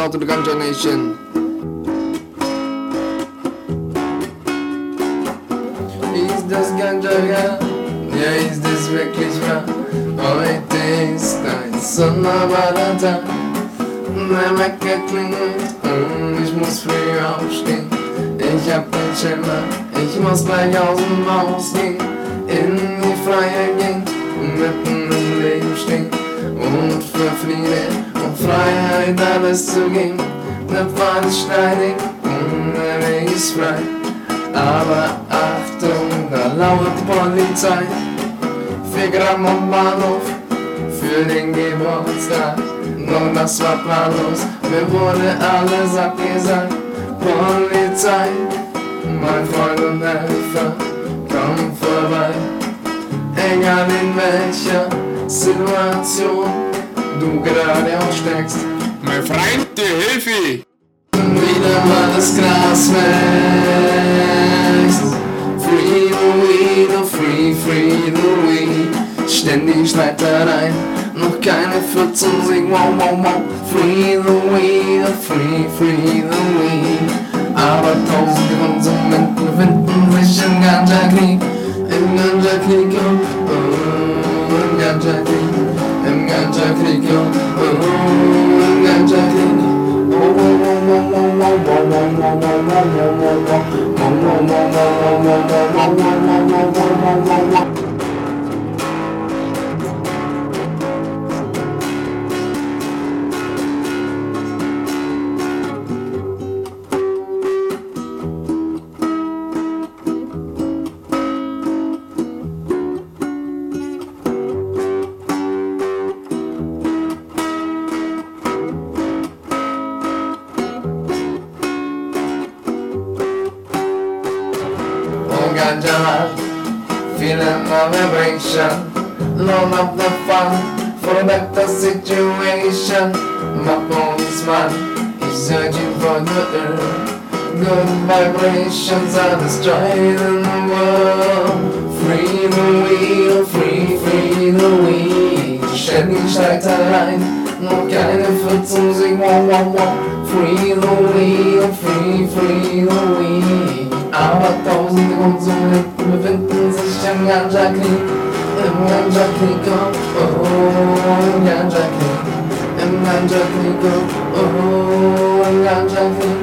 out to the Ganja Nation. Ist das Ganja, ja? Ja, ist das wirklich wahr? Heute ist ein sonderbarer Tag. Der Wecker klingelt und ich muss früh aufstehen. Ich hab den Schimmer, ich muss gleich aus dem Haus gehen. In die Freiheit gehen, mitten im Leben stehen. Und für Friede und Freiheit alles zu geben. Der Pfad ist steinig und der Weg ist frei. Aber Achtung, da lauert die Polizei. 4 Gramm am Bahnhof für den Geburtstag. Doch das war planlos, mir wurde alles abgesagt. Polizei, mein Freund und Helfer, komm vorbei. Egal in welcher Situation du gerade auch steckst. Mein Freund, die Hilfe! Wieder mal das Gras wächst. Free the weed, oh free, free the weed. Ständig Streitereien, noch keine 14 sing, wow, wow, wow. Free the weed, oh free, free the weed. Aber tausende Konsumenten finden sich im Ganja-Krieg. Im Ganja-Krieg, oh, oh, im Ganja-Krieg. Im Ganja-Krieg, oh, oh, im Ganja-Krieg. Ganja, feeling of vibration, load up the fun for a better situation. My policeman is searching for the good vibrations are destroying the world. Free the weed, free, free the weed. Ständig Streitereien, noch keine 14 sing, wow, wow, wow. Free the weed, free, free the weed. Aber tausende Konsumenten befinden sich im Ganja-Krieg. Im Ganja-Krieg, oh, im Ganja-Krieg. Im Ganja-Krieg, oh, im Ganja-Krieg.